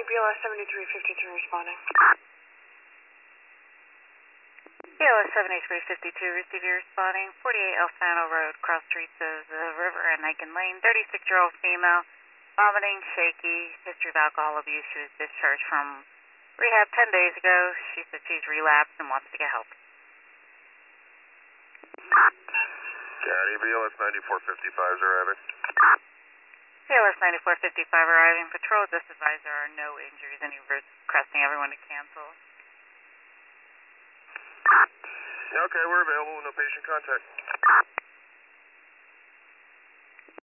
BLS 7353 responding. BLS 7352, receive your responding. 48 Alfano Road, cross streets of the river and Aiken Lane. 36-year-old female, vomiting, shaky, history of alcohol abuse. She was discharged from rehab 10 days ago. She said she's relapsed and wants to get help. County BLS 9455 is arriving. BLS 9455 arriving. Patrol just advised there are no injuries and you're requesting everyone to cancel. Okay, we're available. No patient contact.